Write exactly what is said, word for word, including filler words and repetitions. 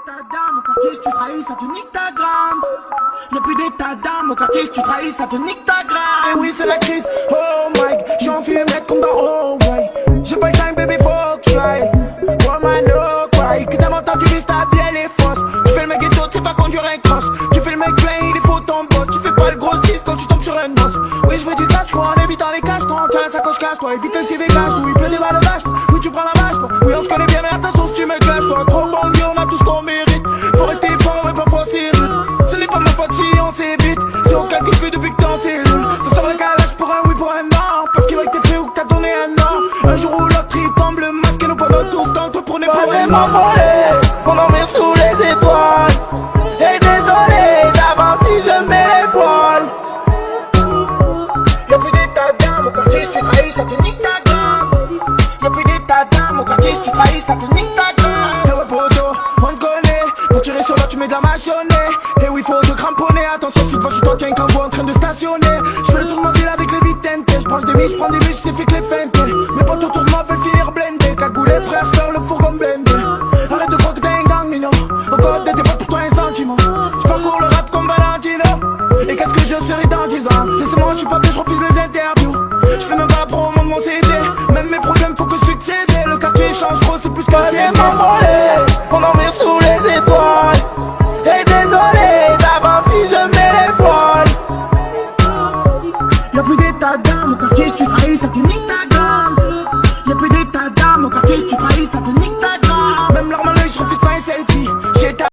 d'état d'âme, au quartier si tu trahis ça te nique ta grande. Y'a plus d'état d'âme, au quartier si tu trahis ça te nique ta grande. Et oui c'est la crise, oh Mike, j'suis en fumette comme dans Oh ouais. J'ai pas le time baby faut que j'fly. Oh man no cry, que t'as entendu juste ta vie elle est fausse. Tu fais le mec ghetto, tu sais pas conduire un cross. Tu fais le mec plein, il faut ton boss. Tu fais pas le gros six quand tu tombes sur un os. Oui je veux du cash quoi, en évitant les caches. Toi t'as la sacoche casse toi, évite le C V cash. Oui il pleut des balles vaches, oui tu prends la vache toi. Oui on se connaît bien mais attention si tu me clashes toi. Trop bon mieux on a tout ce qu'on mérite. Faut rester fort et parfois c'est rude. Ce n'est pas ma faute si on s'évite. Si on se calcule plus depuis que t'en cellule. Ça sort le calage pour un oui pour un non. Parce qu'il va que t'es fait ou que t'as donné un non. Un jour où l'autre il tombe le masque et nous pendant tous temps pour ne pas vraiment voler. On emmène sous les étoiles. Et désolé d'avance si je mets les voiles. Y'a plus d'état d'âme au quartier si tu trahis ça te nique ta grande. Y'a plus d'état d'âme au quartier si tu trahis ça te nique ta grande. Et ouais poto, on te connaît. Pour tirer sur l'autre tu mets de la mâchonnée. Et oui faut te cramponner. Attention si devant chez toi tiens un kangourou en train de stationner. J'fais le tour de ma ville avec les vitentes. J'branche des miches, j'prends des bus, c'est fait que les feintes. Mes potes autour de moi veulent finir blindés. Cagoulé prêt à se faire le fourgon blindé. Arrête de croire que t'es un gang mignon. Encore de tes potes pour toi un sentiment. J'parcours le rap comme Valentino. Et qu'est-ce que je serai dans dix ans? Laissez-moi, j'suis pas bien, j'refuse les interviews. J'fais même pas la promo de mon C D. Même mes problèmes faut que succéder. Le quartier change trop, c'est plus que c'est m'envoler.